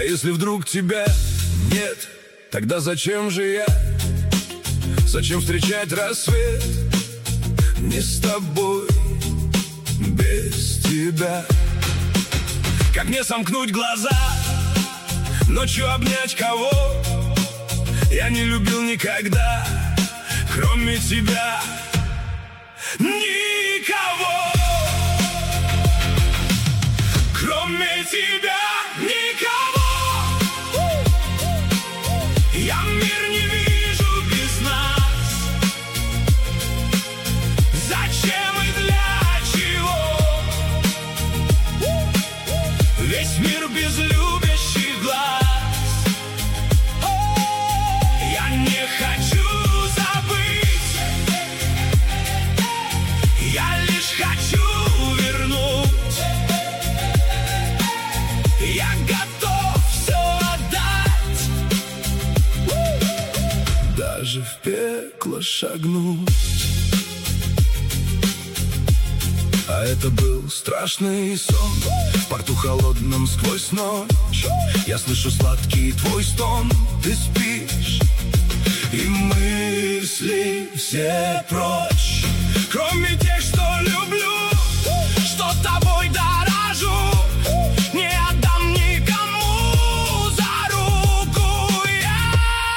если вдруг тебя нет, тогда зачем же я? Зачем встречать рассвет не с тобой, без тебя? Как мне сомкнуть глаза, ночью обнять кого я не любил никогда, кроме тебя? Никого, кроме тебя, никого. Я мир не вижу без нас. Зачем и для чего? Весь мир без любящих глаз. Я не хочу забыть, я лишь хочу вернуть. Я готов все отдать, даже в пекло шагнуть. А это был страшный сон, в порту холодном сквозь ночь. Я слышу сладкий твой стон, ты спишь, и мысли все прочь. Кроме тех, что люблю, что тобой дорожу, не отдам никому, за руку я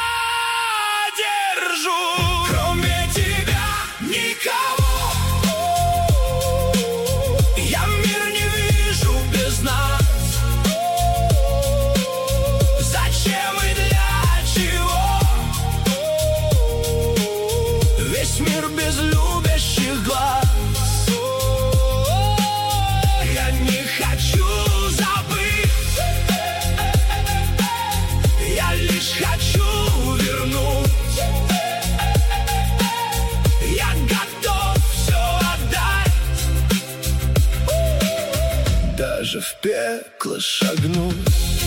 держу. Кроме тебя никого. Я мир не вижу без нас. Зачем и для чего? Весь мир без любящих глаз. Я не хочу забыть, я лишь хочу вернуть. Я готов все отдать, даже в пекло шагнуть.